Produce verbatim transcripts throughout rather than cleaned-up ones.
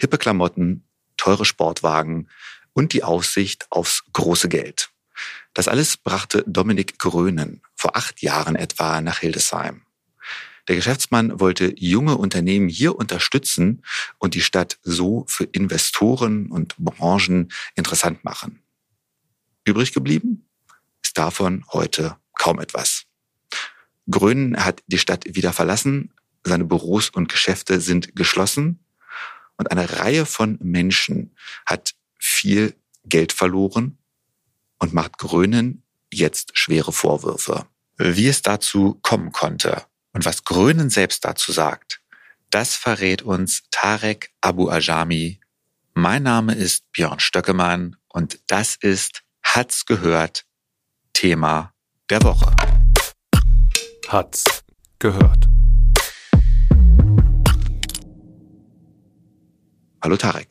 hippe Klamotten, teure Sportwagen und die Aussicht aufs große Geld. Das alles brachte Dominik Grönen vor acht Jahren etwa nach Hildesheim. Der Geschäftsmann wollte junge Unternehmen hier unterstützen und die Stadt so für Investoren und Branchen interessant machen. Übrig geblieben ist davon heute kaum etwas. Grönen hat die Stadt wieder verlassen, seine Büros und Geschäfte sind geschlossen und eine Reihe von Menschen hat viel Geld verloren und macht Grönen jetzt schwere Vorwürfe. Wie es dazu kommen konnte und was Grönen selbst dazu sagt, das verrät uns Tarek Abu-Ajami. Mein Name ist Björn Stöckemann und das ist Hat's gehört, Thema der Woche. Hat's gehört. Hallo Tarek.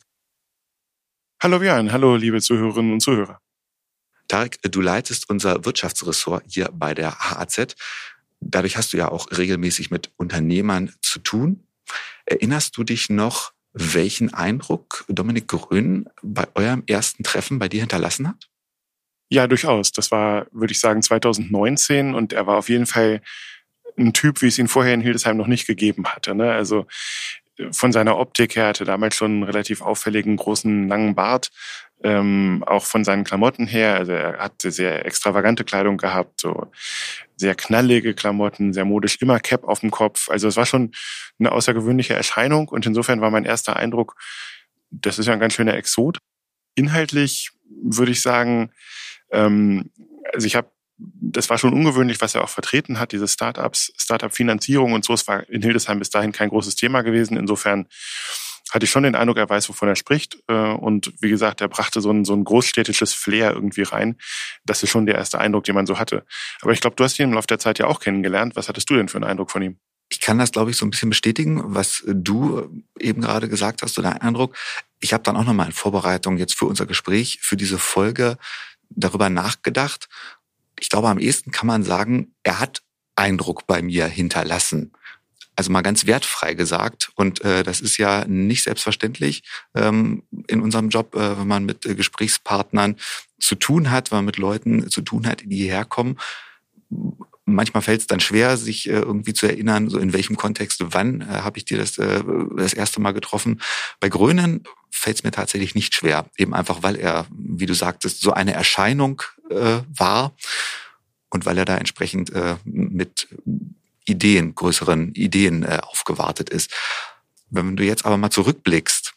Hallo Björn, hallo liebe Zuhörerinnen und Zuhörer. Tarek, du leitest unser Wirtschaftsressort hier bei der H A Z. Dadurch hast du ja auch regelmäßig mit Unternehmern zu tun. Erinnerst du dich noch, welchen Eindruck Dominik Grönen bei eurem ersten Treffen bei dir hinterlassen hat? Ja, durchaus. Das war, würde ich sagen, zwanzig neunzehn und er war auf jeden Fall ein Typ, wie es ihn vorher in Hildesheim noch nicht gegeben hatte. Ne? Also von seiner Optik her hatte er damals schon einen relativ auffälligen, großen, langen Bart. Ähm, auch von seinen Klamotten her, also er hatte sehr extravagante Kleidung gehabt, so sehr knallige Klamotten, sehr modisch, immer Cap auf dem Kopf. Also es war schon eine außergewöhnliche Erscheinung und insofern war mein erster Eindruck, das ist ja ein ganz schöner Exot. Inhaltlich würde ich sagen, ähm, also ich habe, das war schon ungewöhnlich, was er auch vertreten hat, diese Startups, Startup-Finanzierung und so. Es war in Hildesheim bis dahin kein großes Thema gewesen. Insofern hatte ich schon den Eindruck, er weiß, wovon er spricht. Und wie gesagt, er brachte so ein, so ein großstädtisches Flair irgendwie rein. Das ist schon der erste Eindruck, den man so hatte. Aber ich glaube, du hast ihn im Laufe der Zeit ja auch kennengelernt. Was hattest du denn für einen Eindruck von ihm? Ich kann das, glaube ich, so ein bisschen bestätigen, was du eben gerade gesagt hast, so dein Eindruck. Ich habe dann auch nochmal in Vorbereitung jetzt für unser Gespräch, für diese Folge darüber nachgedacht. Ich glaube, am ehesten kann man sagen, er hat Eindruck bei mir hinterlassen. Also mal ganz wertfrei gesagt. Und äh, das ist ja nicht selbstverständlich ähm, in unserem Job, äh, wenn man mit äh, Gesprächspartnern zu tun hat, wenn man mit Leuten zu tun hat, die hierher kommen. Manchmal fällt es dann schwer, sich äh, irgendwie zu erinnern, so in welchem Kontext, wann äh, habe ich dir das äh, das erste Mal getroffen. Bei Grönen fällt es mir tatsächlich nicht schwer, eben einfach, weil er, wie du sagtest, so eine Erscheinung äh, war und weil er da entsprechend äh, mit Ideen, größeren Ideen äh, aufgewartet ist. Wenn du jetzt aber mal zurückblickst,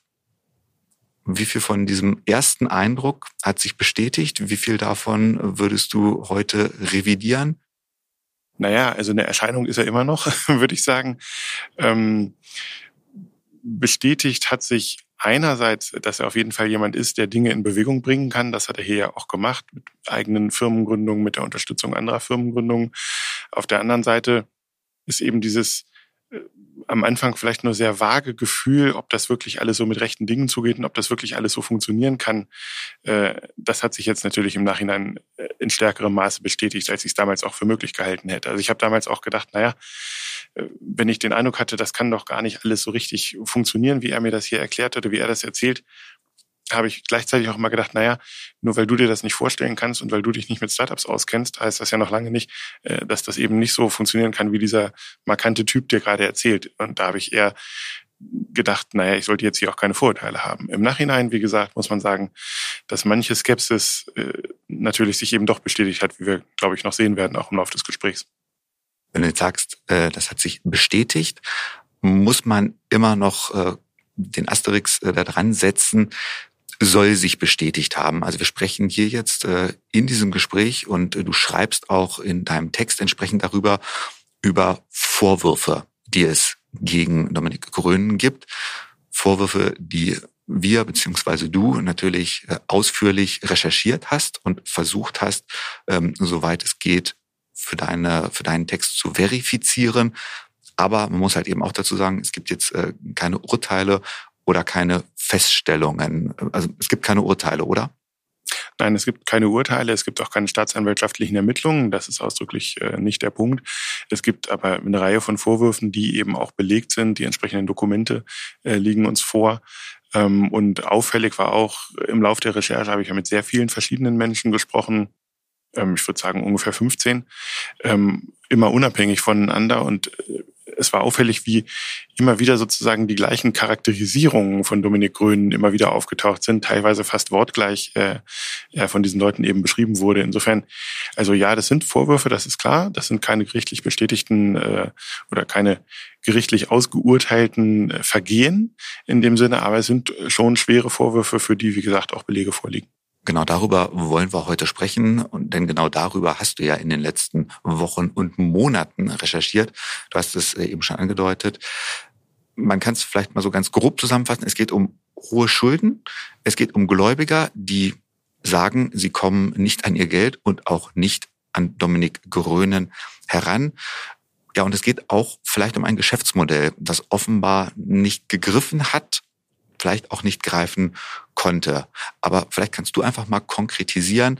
wie viel von diesem ersten Eindruck hat sich bestätigt? Wie viel davon würdest du heute revidieren? Naja, also eine Erscheinung ist er immer noch, würde ich sagen. Ähm, bestätigt hat sich einerseits, dass er auf jeden Fall jemand ist, der Dinge in Bewegung bringen kann. Das hat er hier ja auch gemacht mit eigenen Firmengründungen, mit der Unterstützung anderer Firmengründungen. Auf der anderen Seite ist eben dieses äh, am Anfang vielleicht nur sehr vage Gefühl, ob das wirklich alles so mit rechten Dingen zugeht und ob das wirklich alles so funktionieren kann. Äh, das hat sich jetzt natürlich im Nachhinein äh, in stärkerem Maße bestätigt, als ich es damals auch für möglich gehalten hätte. Also ich habe damals auch gedacht, naja, äh, wenn ich den Eindruck hatte, das kann doch gar nicht alles so richtig funktionieren, wie er mir das hier erklärt hat oder wie er das erzählt, habe ich gleichzeitig auch mal gedacht, naja, nur weil du dir das nicht vorstellen kannst und weil du dich nicht mit Startups auskennst, heißt das ja noch lange nicht, dass das eben nicht so funktionieren kann, wie dieser markante Typ dir gerade erzählt. Und da habe ich eher gedacht, naja, ich sollte jetzt hier auch keine Vorurteile haben. Im Nachhinein, wie gesagt, muss man sagen, dass manche Skepsis äh, natürlich sich eben doch bestätigt hat, wie wir, glaube ich, noch sehen werden, auch im Laufe des Gesprächs. Wenn du jetzt sagst, äh, das hat sich bestätigt, muss man immer noch äh, den Asterix äh, da dran setzen, soll sich bestätigt haben. Also wir sprechen hier jetzt äh, in diesem Gespräch und äh, du schreibst auch in deinem Text entsprechend darüber, über Vorwürfe, die es gegen Dominik Grönen gibt. Vorwürfe, die wir bzw. du natürlich äh, ausführlich recherchiert hast und versucht hast, ähm, soweit es geht, für deine, für deinen Text zu verifizieren. Aber man muss halt eben auch dazu sagen, es gibt jetzt äh, keine Urteile oder keine Feststellungen. Also es gibt keine Urteile, oder? Nein, es gibt keine Urteile, es gibt auch keine staatsanwaltschaftlichen Ermittlungen, das ist ausdrücklich äh, nicht der Punkt. Es gibt aber eine Reihe von Vorwürfen, die eben auch belegt sind, die entsprechenden Dokumente äh, liegen uns vor. Ähm, und auffällig war auch, im Laufe der Recherche habe ich ja mit sehr vielen verschiedenen Menschen gesprochen, ähm, ich würde sagen ungefähr fünfzehn, ähm, immer unabhängig voneinander, und äh, es war auffällig, wie immer wieder sozusagen die gleichen Charakterisierungen von Dominik Grönen immer wieder aufgetaucht sind, teilweise fast wortgleich äh, ja, von diesen Leuten eben beschrieben wurde. Insofern, also ja, das sind Vorwürfe, das ist klar, das sind keine gerichtlich bestätigten äh, oder keine gerichtlich ausgeurteilten äh, Vergehen in dem Sinne, aber es sind schon schwere Vorwürfe, für die, wie gesagt, auch Belege vorliegen. Genau darüber wollen wir heute sprechen, und denn genau darüber hast du ja in den letzten Wochen und Monaten recherchiert. Du hast es eben schon angedeutet. Man kann es vielleicht mal so ganz grob zusammenfassen. Es geht um hohe Schulden. Es geht um Gläubiger, die sagen, sie kommen nicht an ihr Geld und auch nicht an Dominik Grönen heran. Ja, und es geht auch vielleicht um ein Geschäftsmodell, das offenbar nicht gegriffen hat, vielleicht auch nicht greifen konnte. Aber vielleicht kannst du einfach mal konkretisieren,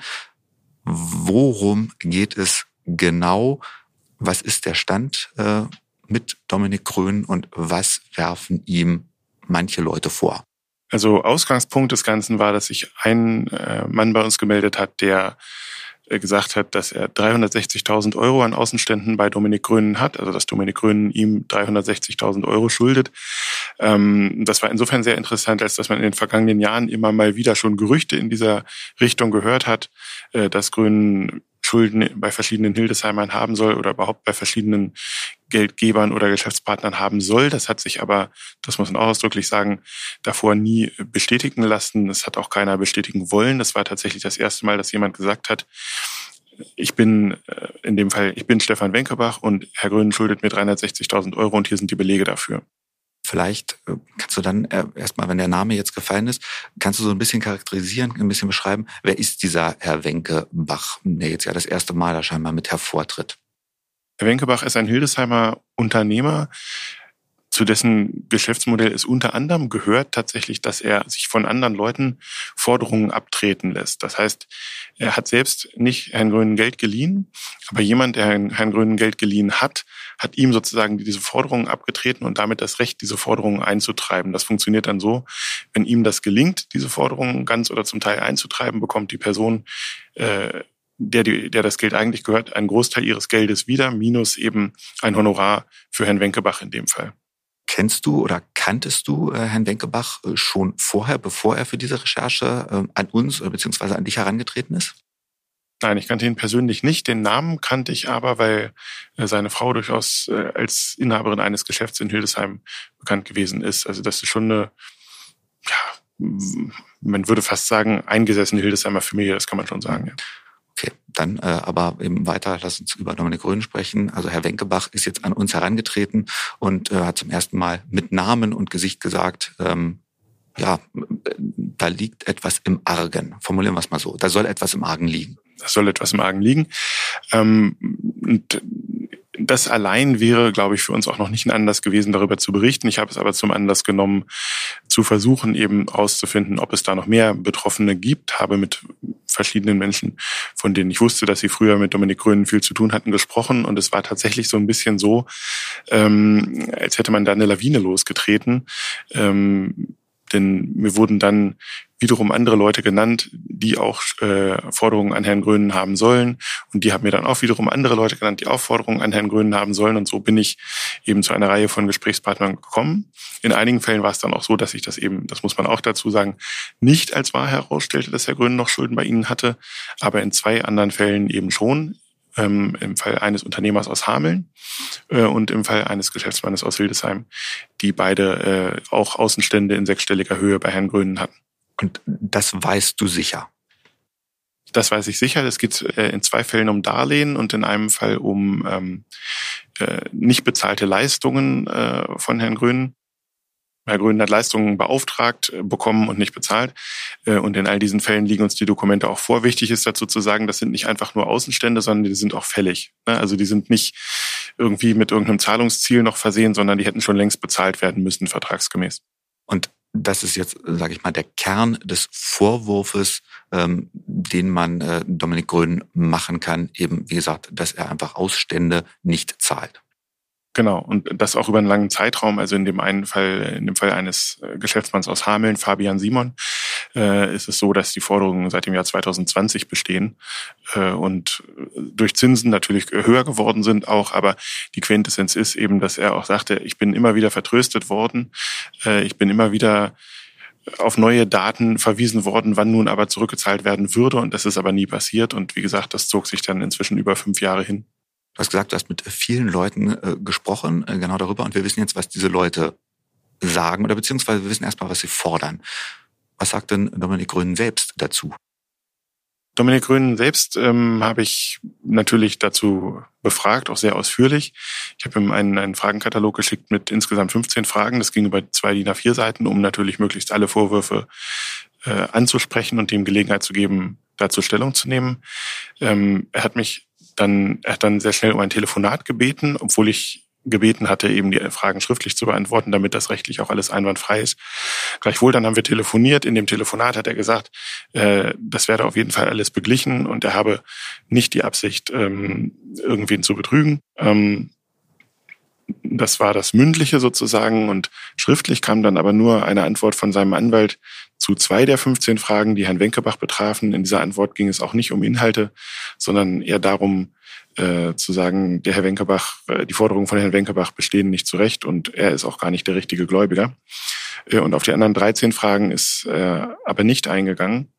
worum geht es genau? Was ist der Stand äh, mit Dominik Grönen und was werfen ihm manche Leute vor? Also Ausgangspunkt des Ganzen war, dass sich ein äh, Mann bei uns gemeldet hat, der äh, gesagt hat, dass er dreihundertsechzigtausend Euro an Außenständen bei Dominik Grönen hat, also dass Dominik Grönen ihm dreihundertsechzigtausend Euro schuldet. Ähm, das war insofern sehr interessant, als dass man in den vergangenen Jahren immer mal wieder schon Gerüchte in dieser Richtung gehört hat, äh, dass Grönen Schulden bei verschiedenen Hildesheimern haben soll oder überhaupt bei verschiedenen Geldgebern oder Geschäftspartnern haben soll. Das hat sich aber, das muss man auch ausdrücklich sagen, davor nie bestätigen lassen. Das hat auch keiner bestätigen wollen. Das war tatsächlich das erste Mal, dass jemand gesagt hat, ich bin, in dem Fall, ich bin Stefan Wenkebach und Herr Grönen schuldet mir dreihundertsechzigtausend Euro und hier sind die Belege dafür. Vielleicht kannst du dann erstmal, wenn der Name jetzt gefallen ist, kannst du so ein bisschen charakterisieren, ein bisschen beschreiben, wer ist dieser Herr Wenkebach, der jetzt ja das erste Mal da scheinbar mit hervortritt? Herr Wenkebach ist ein Hildesheimer Unternehmer, zu dessen Geschäftsmodell es unter anderem gehört tatsächlich, dass er sich von anderen Leuten Forderungen abtreten lässt. Das heißt, er hat selbst nicht Herrn Grönen Geld geliehen, aber jemand, der Herrn Grönen Geld geliehen hat, hat ihm sozusagen diese Forderungen abgetreten und damit das Recht, diese Forderungen einzutreiben. Das funktioniert dann so, wenn ihm das gelingt, diese Forderungen ganz oder zum Teil einzutreiben, bekommt die Person, äh, der, die, der das Geld eigentlich gehört, einen Großteil ihres Geldes wieder, minus eben ein Honorar für Herrn Wenkebach in dem Fall. Kennst du oder kanntest du äh, Herrn Wenkebach äh, schon vorher, bevor er für diese Recherche äh, an uns äh, bzw. an dich herangetreten ist? Nein, ich kannte ihn persönlich nicht. Den Namen kannte ich aber, weil äh, seine Frau durchaus äh, als Inhaberin eines Geschäfts in Hildesheim bekannt gewesen ist. Also das ist schon eine, ja, man würde fast sagen, eingesessene Hildesheimer Familie, das kann man schon sagen, ja. Okay, dann äh, aber eben weiter, lass uns über Dominik Grönen sprechen. Also Herr Wenkebach ist jetzt an uns herangetreten und äh, hat zum ersten Mal mit Namen und Gesicht gesagt, ähm, ja, da liegt etwas im Argen. Formulieren wir es mal so, da soll etwas im Argen liegen. Da soll etwas im Argen liegen. Ähm, und das allein wäre, glaube ich, für uns auch noch nicht ein Anlass gewesen, darüber zu berichten. Ich habe es aber zum Anlass genommen, zu versuchen, eben rauszufinden, ob es da noch mehr Betroffene gibt. Habe mit verschiedenen Menschen, von denen ich wusste, dass sie früher mit Dominik Grönen viel zu tun hatten, gesprochen. Und es war tatsächlich so ein bisschen so, ähm, als hätte man da eine Lawine losgetreten. Ähm, denn mir wurden dann wiederum andere Leute genannt, die auch äh, Forderungen an Herrn Grönen haben sollen. Und die haben mir dann auch wiederum andere Leute genannt, die auch Forderungen an Herrn Grönen haben sollen. Und so bin ich eben zu einer Reihe von Gesprächspartnern gekommen. In einigen Fällen war es dann auch so, dass ich das eben, das muss man auch dazu sagen, nicht als wahr herausstellte, dass Herr Grönen noch Schulden bei ihnen hatte. Aber in zwei anderen Fällen eben schon. Ähm, im Fall eines Unternehmers aus Hameln äh, und im Fall eines Geschäftsmannes aus Hildesheim, die beide äh, auch Außenstände in sechsstelliger Höhe bei Herrn Grönen hatten. Und das weißt du sicher? Das weiß ich sicher. Es geht äh, in zwei Fällen um Darlehen und in einem Fall um ähm, äh, nicht bezahlte Leistungen äh, von Herrn Grönen. Herr Grönen hat Leistungen beauftragt, bekommen und nicht bezahlt. Und in all diesen Fällen liegen uns die Dokumente auch vor. Wichtig ist dazu zu sagen, das sind nicht einfach nur Außenstände, sondern die sind auch fällig. Also die sind nicht irgendwie mit irgendeinem Zahlungsziel noch versehen, sondern die hätten schon längst bezahlt werden müssen, vertragsgemäß. Und das ist jetzt, sage ich mal, der Kern des Vorwurfs, ähm, den man äh, Dominik Grönen machen kann, eben, wie gesagt, dass er einfach Ausstände nicht zahlt. Genau, und das auch über einen langen Zeitraum. Also in dem einen Fall, in dem Fall eines Geschäftsmanns aus Hameln, Fabian Simon, äh, ist es so, dass die Forderungen seit dem Jahr zwanzig zwanzig bestehen äh, und durch Zinsen natürlich höher geworden sind auch. Aber die Quintessenz ist eben, dass er auch sagte, ich bin immer wieder vertröstet worden, äh, ich bin immer wieder auf neue Daten verwiesen worden, wann nun aber zurückgezahlt werden würde. Und das ist aber nie passiert. Und wie gesagt, das zog sich dann inzwischen über fünf Jahre hin. Du hast gesagt, du hast mit vielen Leuten äh, gesprochen, äh, genau darüber. Und wir wissen jetzt, was diese Leute sagen oder beziehungsweise wir wissen erstmal, was sie fordern. Was sagt denn Dominik Grönen selbst dazu? Dominik Grönen selbst ähm, habe ich natürlich dazu befragt, auch sehr ausführlich. Ich habe ihm einen, einen Fragenkatalog geschickt mit insgesamt fünfzehn Fragen. Das ging über zwei D I N A vier Seiten, um natürlich möglichst alle Vorwürfe äh, anzusprechen und ihm Gelegenheit zu geben, dazu Stellung zu nehmen. Ähm, er hat mich dann, er hat dann sehr schnell um ein Telefonat gebeten, obwohl ich gebeten hatte, eben die Fragen schriftlich zu beantworten, damit das rechtlich auch alles einwandfrei ist. Gleichwohl, dann haben wir telefoniert. In dem Telefonat hat er gesagt, äh, das werde auf jeden Fall alles beglichen und er habe nicht die Absicht, ähm, irgendwen zu betrügen. Ähm, das war das Mündliche sozusagen und schriftlich kam dann aber nur eine Antwort von seinem Anwalt zu zwei der fünfzehn Fragen, die Herrn Wenkebach betrafen. In dieser Antwort ging es auch nicht um Inhalte, sondern eher darum, Äh, zu sagen, der Herr Wenkebach, äh, die Forderungen von Herrn Wenkebach bestehen nicht zu Recht und er ist auch gar nicht der richtige Gläubiger. Äh, und auf die anderen dreizehn Fragen ist er aber nicht eingegangen.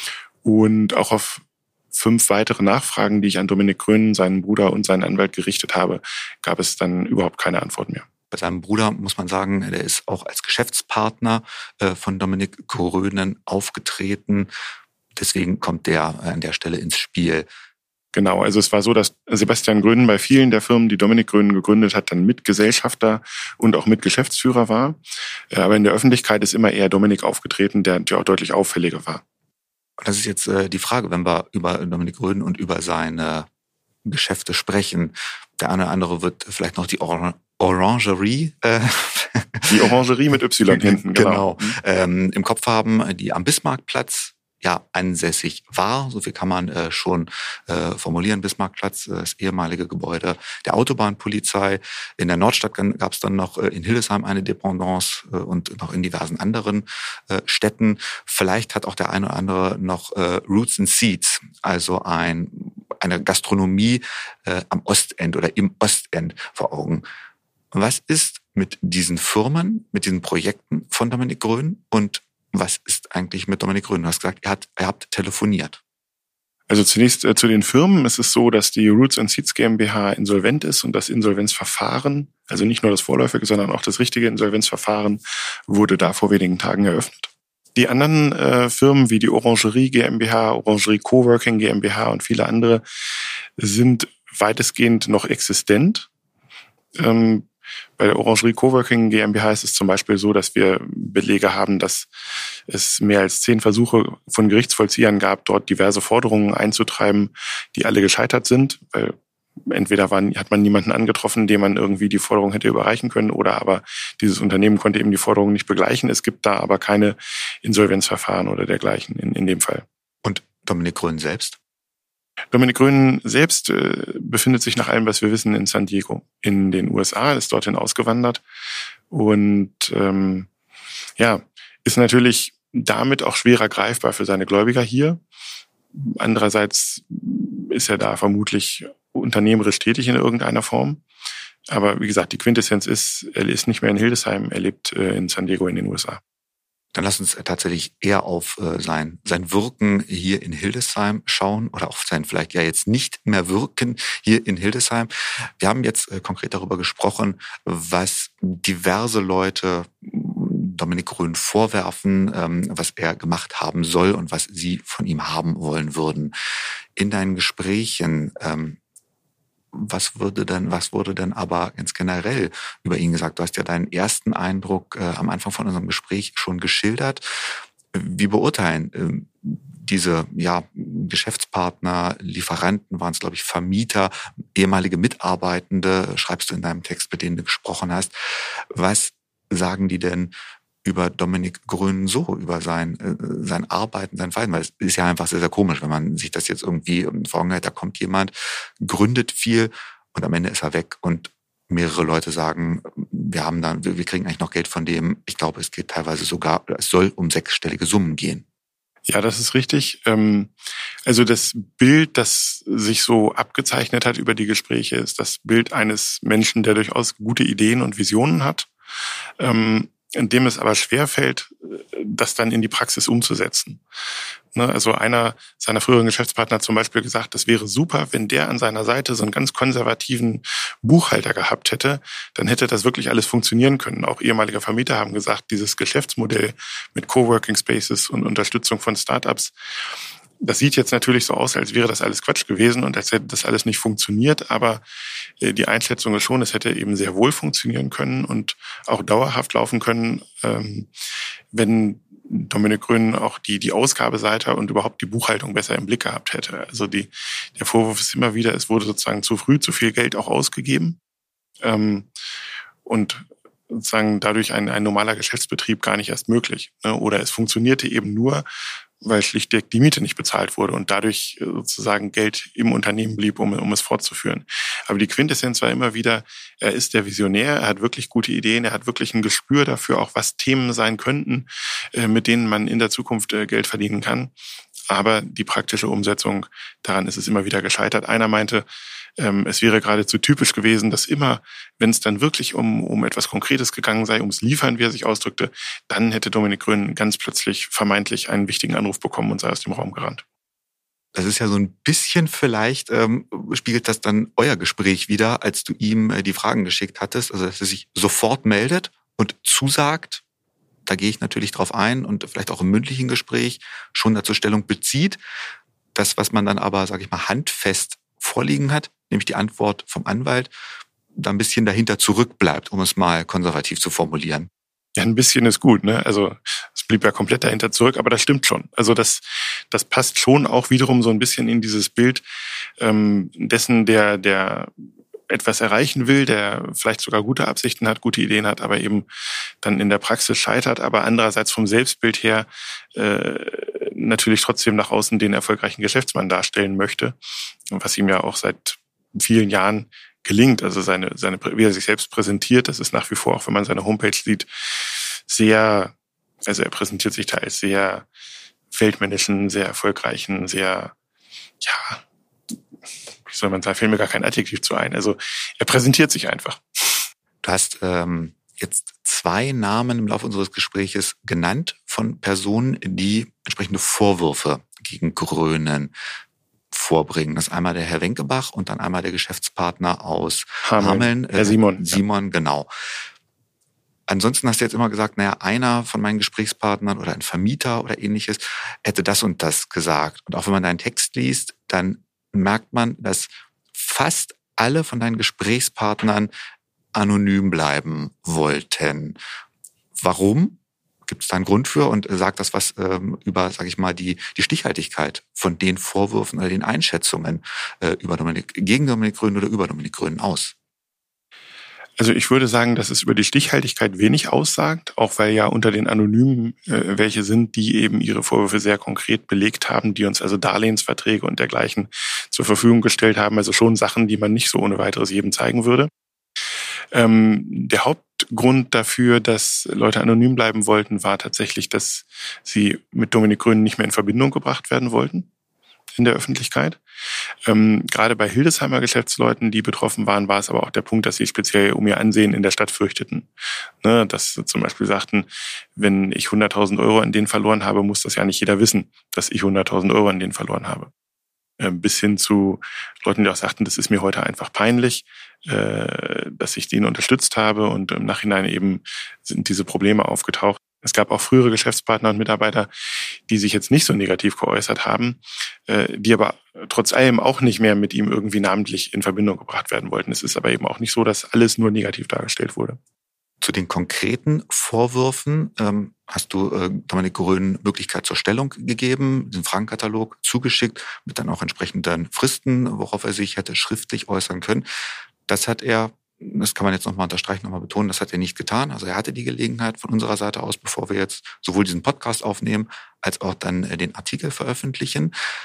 Und auch auf fünf weitere Nachfragen, die ich an Dominik Grönen, seinen Bruder und seinen Anwalt gerichtet habe, gab es dann überhaupt keine Antwort mehr. Bei seinem Bruder muss man sagen, der ist auch als Geschäftspartner äh, von Dominik Grönen aufgetreten. Deswegen kommt der an der Stelle ins Spiel. Genau, also es war so, dass Sebastian Grönen bei vielen der Firmen, die Dominik Grönen gegründet hat, dann Mitgesellschafter und auch Mitgeschäftsführer war. Aber in der Öffentlichkeit ist immer eher Dominik aufgetreten, der, der auch deutlich auffälliger war. Und das ist jetzt äh, die Frage, wenn wir über Dominik Grönen und über seine Geschäfte sprechen. Der eine oder andere wird vielleicht noch die Or- Orangerie äh, die Orangerie mit Y hinten, genau, genau ähm, im Kopf haben, die am Bismarckplatz ja ansässig war. So viel kann man äh, schon äh, formulieren. Bismarckplatz, äh, das ehemalige Gebäude der Autobahnpolizei. In der Nordstadt gab es dann noch äh, in Hildesheim eine Dependance äh, und noch in diversen anderen äh, Städten. Vielleicht hat auch der eine oder andere noch äh, Roots and Seeds, also ein eine Gastronomie äh, am Ostend oder im Ostend vor Augen. Was ist mit diesen Firmen, mit diesen Projekten von Dominik Grönen und was ist eigentlich mit Dominik Grönen? Du hast gesagt, er hat, er habt telefoniert. Also zunächst äh, zu den Firmen. Es ist so, dass die Roots and Seeds GmbH insolvent ist und das Insolvenzverfahren, also nicht nur das vorläufige, sondern auch das richtige Insolvenzverfahren, wurde da vor wenigen Tagen eröffnet. Die anderen äh, Firmen wie die Orangerie GmbH, Orangerie Coworking GmbH und viele andere sind weitestgehend noch existent. Ähm, Bei der Orangerie Coworking GmbH ist es zum Beispiel so, dass wir Belege haben, dass es mehr als zehn Versuche von Gerichtsvollziehern gab, dort diverse Forderungen einzutreiben, die alle gescheitert sind, weil entweder waren, hat man niemanden angetroffen, dem man irgendwie die Forderung hätte überreichen können, oder aber dieses Unternehmen konnte eben die Forderung nicht begleichen. Es gibt da aber keine Insolvenzverfahren oder dergleichen in, in dem Fall. Und Dominik Grönen selbst? Dominik Grönen selbst äh, befindet sich nach allem, was wir wissen, in San Diego in den U S A, ist dorthin ausgewandert und ähm, ja, ist natürlich damit auch schwerer greifbar für seine Gläubiger hier. Andererseits ist er da vermutlich unternehmerisch tätig in irgendeiner Form. Aber wie gesagt, die Quintessenz ist, er ist nicht mehr in Hildesheim, er lebt äh, in San Diego in den U S A. Dann lass uns tatsächlich eher auf äh, sein sein Wirken hier in Hildesheim schauen oder auf sein vielleicht ja jetzt nicht mehr Wirken hier in Hildesheim. Wir haben jetzt äh, konkret darüber gesprochen, was diverse Leute Dominik Grönen vorwerfen, ähm, was er gemacht haben soll und was sie von ihm haben wollen würden. In deinen Gesprächen, ähm, was würde denn, was wurde denn aber ganz generell über ihn gesagt? Du hast ja deinen ersten Eindruck äh, am Anfang von unserem Gespräch schon geschildert. Wie beurteilen äh, diese ja Geschäftspartner, Lieferanten, waren es glaube ich Vermieter, ehemalige Mitarbeitende, schreibst du in deinem Text, mit denen du gesprochen hast. Was sagen die denn über Dominik Grönen so, über sein äh, sein Arbeiten, sein Verhalten? Weil es ist ja einfach sehr, sehr komisch, wenn man sich das jetzt irgendwie vor Augen hält, da kommt jemand, gründet viel und am Ende ist er weg und mehrere Leute sagen, wir haben dann, wir kriegen eigentlich noch Geld von dem. Ich glaube, es geht teilweise sogar, es soll um sechsstellige Summen gehen. Ja, das ist richtig. Also das Bild, das sich so abgezeichnet hat über die Gespräche, ist das Bild eines Menschen, der durchaus gute Ideen und Visionen hat, in dem es aber schwerfällt, das dann in die Praxis umzusetzen. Also einer seiner früheren Geschäftspartner hat zum Beispiel gesagt, das wäre super, wenn der an seiner Seite so einen ganz konservativen Buchhalter gehabt hätte, dann hätte das wirklich alles funktionieren können. Auch ehemalige Vermieter haben gesagt, dieses Geschäftsmodell mit Coworking Spaces und Unterstützung von Startups, das sieht jetzt natürlich so aus, als wäre das alles Quatsch gewesen und als hätte das alles nicht funktioniert, aber die Einschätzung ist schon, es hätte eben sehr wohl funktionieren können und auch dauerhaft laufen können, wenn Dominik Grün auch die die Ausgabeseite und überhaupt die Buchhaltung besser im Blick gehabt hätte. Also die der Vorwurf ist immer wieder, es wurde sozusagen zu früh zu viel Geld auch ausgegeben ähm, und sozusagen dadurch ein, ein normaler Geschäftsbetrieb gar nicht erst möglich. Ne? Oder es funktionierte eben nur, weil schlichtweg die Miete nicht bezahlt wurde und dadurch sozusagen Geld im Unternehmen blieb, um, um es fortzuführen. Aber die Quintessenz war immer wieder, er ist der Visionär, er hat wirklich gute Ideen, er hat wirklich ein Gespür dafür, auch was Themen sein könnten, mit denen man in der Zukunft Geld verdienen kann. Aber die praktische Umsetzung, daran ist es immer wieder gescheitert. Einer meinte, es wäre geradezu typisch gewesen, dass immer, wenn es dann wirklich um, um etwas Konkretes gegangen sei, ums Liefern, wie er sich ausdrückte, dann hätte Dominik Grün ganz plötzlich vermeintlich einen wichtigen Anruf bekommen und sei aus dem Raum gerannt. Das ist ja so ein bisschen vielleicht, ähm, spiegelt das dann euer Gespräch wieder, als du ihm äh, die Fragen geschickt hattest, also dass er sich sofort meldet und zusagt, da gehe ich natürlich drauf ein und vielleicht auch im mündlichen Gespräch schon dazu Stellung bezieht. Das, was man dann aber, sage ich mal, handfest vorliegen hat, nämlich die Antwort vom Anwalt, da ein bisschen dahinter zurückbleibt, um es mal konservativ zu formulieren. Ja, ein bisschen ist gut, ne? Also es blieb ja komplett dahinter zurück, aber das stimmt schon. Also das das passt schon auch wiederum so ein bisschen in dieses Bild ähm, dessen, der der etwas erreichen will, der vielleicht sogar gute Absichten hat, gute Ideen hat, aber eben dann in der Praxis scheitert, aber andererseits vom Selbstbild her äh, natürlich trotzdem nach außen den erfolgreichen Geschäftsmann darstellen möchte, was ihm ja auch seit vielen Jahren gelingt. Also seine, seine, wie er sich selbst präsentiert, das ist nach wie vor, auch wenn man seine Homepage sieht, sehr, also er präsentiert sich da als sehr feldmännischen, sehr erfolgreichen, sehr, ja, wie soll man sagen, fällt mir gar kein Adjektiv zu ein. Also er präsentiert sich einfach. Du hast ähm, jetzt zwei Namen im Laufe unseres Gespräches genannt von Personen, die entsprechende Vorwürfe gegen Grönen vorbringen. Das ist einmal der Herr Wenkebach und dann einmal der Geschäftspartner aus Hameln, Hameln äh, Herr Simon. Simon, ja. Genau. Ansonsten hast du jetzt immer gesagt, naja, einer von meinen Gesprächspartnern oder ein Vermieter oder ähnliches hätte das und das gesagt. Und auch wenn man deinen Text liest, dann merkt man, dass fast alle von deinen Gesprächspartnern anonym bleiben wollten. Warum? Gibt es da einen Grund für? Und sagt das was ähm, über, sage ich mal, die die Stichhaltigkeit von den Vorwürfen oder den Einschätzungen äh, über Dominik, gegen Dominik Grün oder über Dominik Grün aus? Also ich würde sagen, dass es über die Stichhaltigkeit wenig aussagt, auch weil ja unter den Anonymen äh, welche sind, die eben ihre Vorwürfe sehr konkret belegt haben, die uns also Darlehensverträge und dergleichen zur Verfügung gestellt haben. Also schon Sachen, die man nicht so ohne weiteres jedem zeigen würde. Ähm, der Hauptgrund dafür, dass Leute anonym bleiben wollten, war tatsächlich, dass sie mit Dominik Grün nicht mehr in Verbindung gebracht werden wollten in der Öffentlichkeit. Ähm, gerade bei Hildesheimer Geschäftsleuten, die betroffen waren, war es aber auch der Punkt, dass sie speziell um ihr Ansehen in der Stadt fürchteten. Ne, dass sie zum Beispiel sagten, wenn ich hunderttausend Euro an denen verloren habe, muss das ja nicht jeder wissen, dass ich hunderttausend Euro an denen verloren habe. Ähm, bis hin zu Leuten, die auch sagten, das ist mir heute einfach peinlich, äh, dass ich den unterstützt habe, und im Nachhinein eben sind diese Probleme aufgetaucht. Es gab auch frühere Geschäftspartner und Mitarbeiter, die sich jetzt nicht so negativ geäußert haben, die aber trotz allem auch nicht mehr mit ihm irgendwie namentlich in Verbindung gebracht werden wollten. Es ist aber eben auch nicht so, dass alles nur negativ dargestellt wurde. Zu den konkreten Vorwürfen ähm, hast du äh, Dominik Grün Möglichkeit zur Stellung gegeben, den Fragenkatalog zugeschickt, mit dann auch entsprechenden Fristen, worauf er sich hätte schriftlich äußern können. Das hat er, das kann man jetzt nochmal unterstreichen, nochmal betonen, das hat er nicht getan. Also er hatte die Gelegenheit von unserer Seite aus, bevor wir jetzt sowohl diesen Podcast aufnehmen, als auch dann den Artikel veröffentlichen.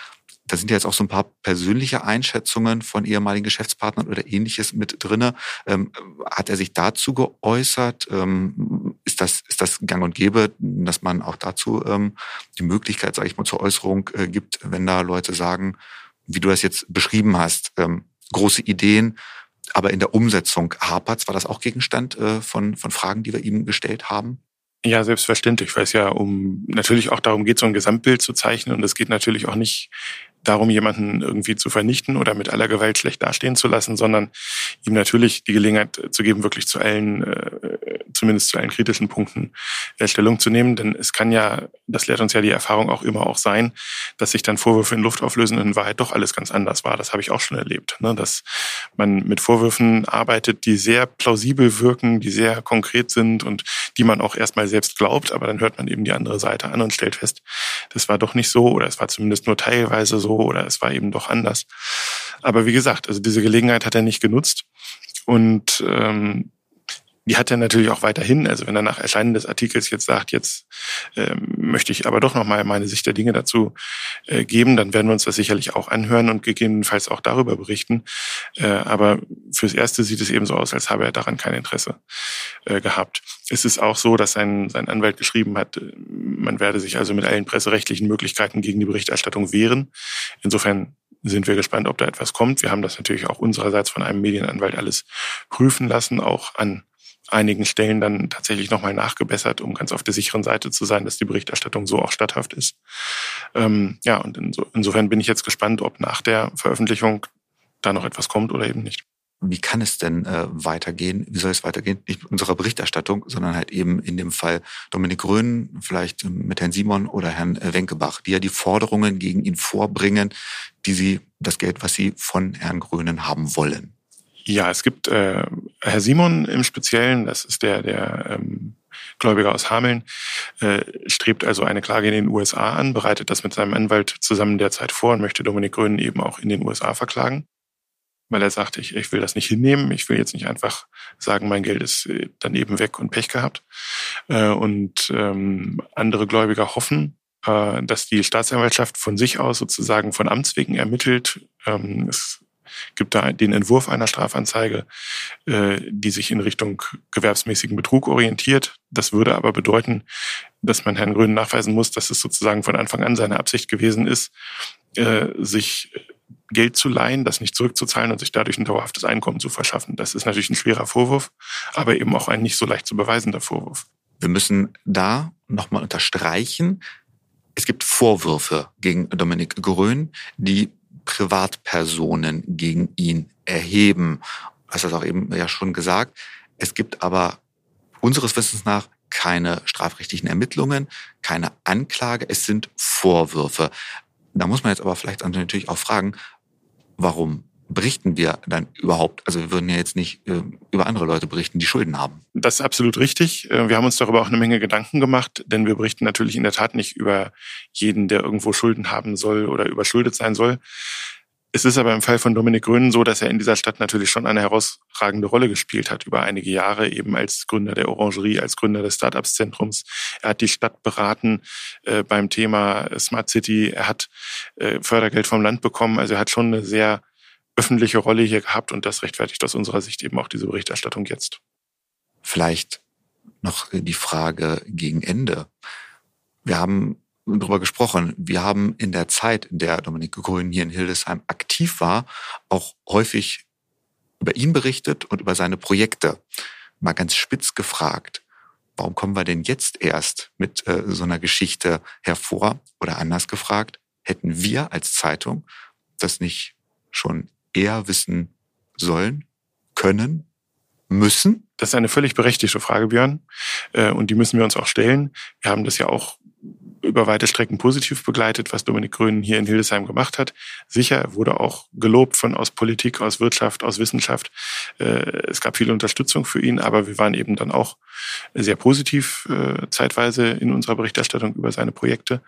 Da sind ja jetzt auch so ein paar persönliche Einschätzungen von ehemaligen Geschäftspartnern oder Ähnliches mit drinne. Ähm, hat er sich dazu geäußert? Ähm, ist das, ist das gang und gäbe, dass man auch dazu ähm, die Möglichkeit, sage ich mal, zur Äußerung äh, gibt, wenn da Leute sagen, wie du das jetzt beschrieben hast, ähm, große Ideen, aber in der Umsetzung hapert's? War das auch Gegenstand äh, von, von Fragen, die wir ihm gestellt haben? Ja, selbstverständlich, weil es ja um natürlich auch darum geht, so ein Gesamtbild zu zeichnen. Und es geht natürlich auch nicht darum, jemanden irgendwie zu vernichten oder mit aller Gewalt schlecht dastehen zu lassen, sondern ihm natürlich die Gelegenheit zu geben, wirklich zu allen, äh, zumindest zu allen kritischen Punkten äh, Stellung zu nehmen. Denn es kann ja, das lehrt uns ja die Erfahrung auch immer auch sein, dass sich dann Vorwürfe in Luft auflösen und in Wahrheit doch alles ganz anders war. Das habe ich auch schon erlebt, ne? Dass man mit Vorwürfen arbeitet, die sehr plausibel wirken, die sehr konkret sind und die man auch erstmal selbst glaubt, aber dann hört man eben die andere Seite an und stellt fest, das war doch nicht so oder es war zumindest nur teilweise so oder es war eben doch anders. Aber wie gesagt, also diese Gelegenheit hat er nicht genutzt und ähm, die hat er natürlich auch weiterhin. Also wenn er nach Erscheinen des Artikels jetzt sagt, jetzt ähm, möchte ich aber doch nochmal meine Sicht der Dinge dazu äh, geben, dann werden wir uns das sicherlich auch anhören und gegebenenfalls auch darüber berichten. Äh, aber fürs Erste sieht es eben so aus, als habe er daran kein Interesse äh, gehabt. Es ist auch so, dass sein, sein Anwalt geschrieben hat, man werde sich also mit allen presserechtlichen Möglichkeiten gegen die Berichterstattung wehren. Insofern sind wir gespannt, ob da etwas kommt. Wir haben das natürlich auch unsererseits von einem Medienanwalt alles prüfen lassen, auch an einigen Stellen dann tatsächlich nochmal nachgebessert, um ganz auf der sicheren Seite zu sein, dass die Berichterstattung so auch statthaft ist. Ähm, ja, und inso, insofern bin ich jetzt gespannt, ob nach der Veröffentlichung da noch etwas kommt oder eben nicht. Wie kann es denn äh, weitergehen? Wie soll es weitergehen? Nicht mit unserer Berichterstattung, sondern halt eben in dem Fall Dominik Grönen, vielleicht mit Herrn Simon oder Herrn Wenkebach, die ja die Forderungen gegen ihn vorbringen, die sie, das Geld, was sie von Herrn Grönen haben wollen. Ja, es gibt äh, Herr Simon im Speziellen, das ist der der ähm, Gläubiger aus Hameln, äh, strebt also eine Klage in den U S A an, bereitet das mit seinem Anwalt zusammen derzeit vor und möchte Dominik Grönen eben auch in den U S A verklagen, weil er sagt, ich, ich will das nicht hinnehmen, ich will jetzt nicht einfach sagen, mein Geld ist äh, dann eben weg und Pech gehabt. Äh, und ähm, andere Gläubiger hoffen, äh, dass die Staatsanwaltschaft von sich aus sozusagen von Amts wegen ermittelt. Ähm, es gibt da den Entwurf einer Strafanzeige, die sich in Richtung gewerbsmäßigen Betrug orientiert. Das würde aber bedeuten, dass man Herrn Grönen nachweisen muss, dass es sozusagen von Anfang an seine Absicht gewesen ist, sich Geld zu leihen, das nicht zurückzuzahlen und sich dadurch ein dauerhaftes Einkommen zu verschaffen. Das ist natürlich ein schwerer Vorwurf, aber eben auch ein nicht so leicht zu beweisender Vorwurf. Wir müssen da nochmal unterstreichen, es gibt Vorwürfe gegen Dominik Grön, die Privatpersonen gegen ihn erheben. Du hast das auch eben ja schon gesagt. Es gibt aber unseres Wissens nach keine strafrechtlichen Ermittlungen, keine Anklage. Es sind Vorwürfe. Da muss man jetzt aber vielleicht natürlich auch fragen, warum berichten wir dann überhaupt? Also wir würden ja jetzt nicht äh, über andere Leute berichten, die Schulden haben. Das ist absolut richtig. Wir haben uns darüber auch eine Menge Gedanken gemacht, denn wir berichten natürlich in der Tat nicht über jeden, der irgendwo Schulden haben soll oder überschuldet sein soll. Es ist aber im Fall von Dominik Grönen so, dass er in dieser Stadt natürlich schon eine herausragende Rolle gespielt hat über einige Jahre, eben als Gründer der Orangerie, als Gründer des Start-ups-Zentrums. Er hat die Stadt beraten äh, beim Thema Smart City. Er hat äh, Fördergeld vom Land bekommen. Also er hat schon eine sehr öffentliche Rolle hier gehabt und das rechtfertigt aus unserer Sicht eben auch diese Berichterstattung jetzt. Vielleicht noch die Frage gegen Ende. Wir haben darüber gesprochen. Wir haben in der Zeit, in der Dominik Grön hier in Hildesheim aktiv war, auch häufig über ihn berichtet und über seine Projekte. Mal ganz spitz gefragt, warum kommen wir denn jetzt erst mit äh, so einer Geschichte hervor? Oder anders gefragt, hätten wir als Zeitung das nicht schon eher wissen sollen, können, müssen? Das ist eine völlig berechtigte Frage, Björn. Und die müssen wir uns auch stellen. Wir haben das ja auch über weite Strecken positiv begleitet, was Dominik Grönen hier in Hildesheim gemacht hat. Sicher wurde auch gelobt von aus Politik, aus Wirtschaft, aus Wissenschaft. Es gab viel Unterstützung für ihn, aber wir waren eben dann auch sehr positiv zeitweise in unserer Berichterstattung über seine Projekte.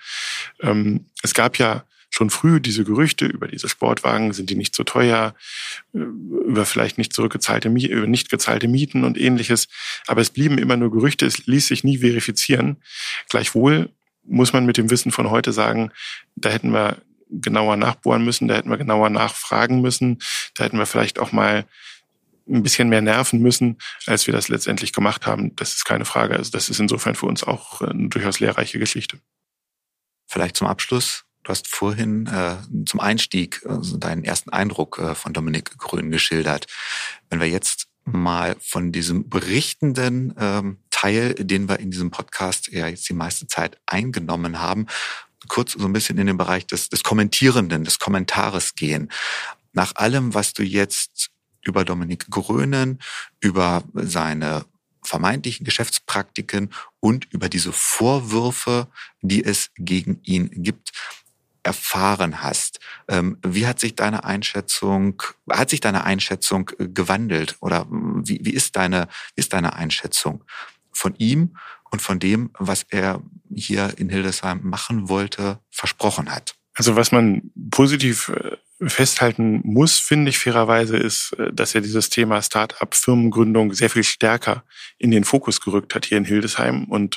Es gab ja schon früh diese Gerüchte über diese Sportwagen, sind die nicht so teuer, über vielleicht nicht zurückgezahlte, über nicht gezahlte Mieten und Ähnliches. Aber es blieben immer nur Gerüchte, es ließ sich nie verifizieren. Gleichwohl muss man mit dem Wissen von heute sagen, da hätten wir genauer nachbohren müssen, da hätten wir genauer nachfragen müssen, da hätten wir vielleicht auch mal ein bisschen mehr nerven müssen, als wir das letztendlich gemacht haben. Das ist keine Frage. Also das ist insofern für uns auch eine durchaus lehrreiche Geschichte. Vielleicht zum Abschluss. Du hast vorhin äh, zum Einstieg also deinen ersten Eindruck äh, von Dominik Grün geschildert. Wenn wir jetzt mal von diesem berichtenden ähm, Teil, den wir in diesem Podcast ja jetzt die meiste Zeit eingenommen haben, kurz so ein bisschen in den Bereich des, des Kommentierenden, des Kommentares gehen. Nach allem, was du jetzt über Dominik Grönen, über seine vermeintlichen Geschäftspraktiken und über diese Vorwürfe, die es gegen ihn gibt, erfahren hast. Wie hat sich deine Einschätzung, hat sich deine Einschätzung gewandelt oder wie, wie ist deine, wie ist deine Einschätzung von ihm und von dem, was er hier in Hildesheim machen wollte, versprochen hat? Also was man positiv festhalten muss, finde ich fairerweise, ist, dass er dieses Thema Start-up-Firmengründung sehr viel stärker in den Fokus gerückt hat hier in Hildesheim und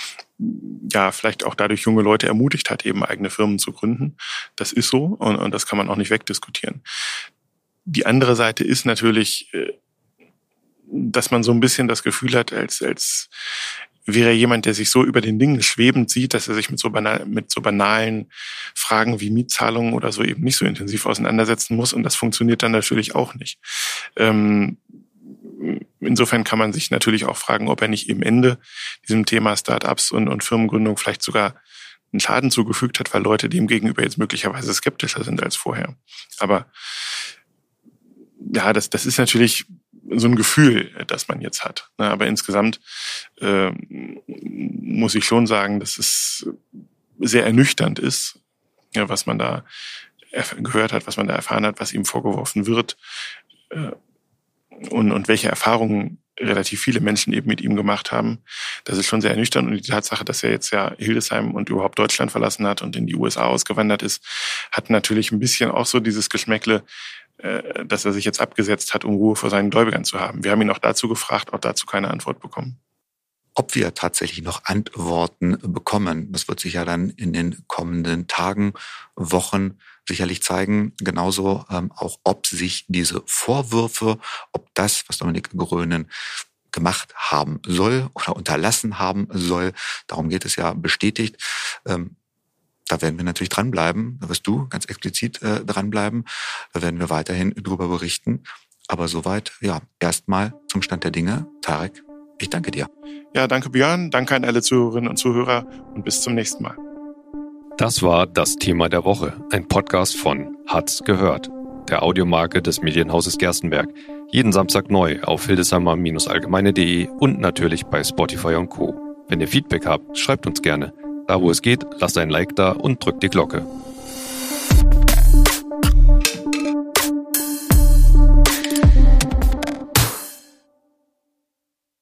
ja, vielleicht auch dadurch junge Leute ermutigt hat, eben eigene Firmen zu gründen. Das ist so und, und das kann man auch nicht wegdiskutieren. Die andere Seite ist natürlich, dass man so ein bisschen das Gefühl hat, als, als wäre jemand, der sich so über den Dingen schwebend sieht, dass er sich mit so, banal, mit so banalen Fragen wie Mietzahlungen oder so eben nicht so intensiv auseinandersetzen muss. Und das funktioniert dann natürlich auch nicht. Ähm, insofern kann man sich natürlich auch fragen, ob er nicht im Ende diesem Thema Start-ups und, und Firmengründung vielleicht sogar einen Schaden zugefügt hat, weil Leute dem gegenüber jetzt möglicherweise skeptischer sind als vorher. Aber ja, das, das ist natürlich so ein Gefühl, das man jetzt hat. Aber insgesamt äh, muss ich schon sagen, dass es sehr ernüchternd ist, ja, was man da gehört hat, was man da erfahren hat, was ihm vorgeworfen wird äh, und, und welche Erfahrungen relativ viele Menschen eben mit ihm gemacht haben. Das ist schon sehr ernüchternd und die Tatsache, dass er jetzt ja Hildesheim und überhaupt Deutschland verlassen hat und in die U S A ausgewandert ist, hat natürlich ein bisschen auch so dieses Geschmäckle, dass er sich jetzt abgesetzt hat, um Ruhe vor seinen Gläubigern zu haben. Wir haben ihn auch dazu gefragt, auch dazu keine Antwort bekommen. Ob wir tatsächlich noch Antworten bekommen, das wird sich ja dann in den kommenden Tagen, Wochen sicherlich zeigen. Genauso ähm, auch, ob sich diese Vorwürfe, ob das, was Dominik Grönen gemacht haben soll oder unterlassen haben soll, darum geht es ja, bestätigt. Ähm, Da werden wir natürlich dranbleiben. Da wirst du ganz explizit äh, dranbleiben. Da werden wir weiterhin drüber berichten. Aber soweit, ja, erstmal zum Stand der Dinge. Tarek, ich danke dir. Ja, danke Björn. Danke an alle Zuhörerinnen und Zuhörer und bis zum nächsten Mal. Das war das Thema der Woche. Ein Podcast von Hat's gehört, der Audiomarke des Medienhauses Gerstenberg. Jeden Samstag neu auf hildesheimer Allgemeine punkt de und natürlich bei Spotify und Co. Wenn ihr Feedback habt, schreibt uns gerne. Da wo es geht, lasst ein Like da und drückt die Glocke.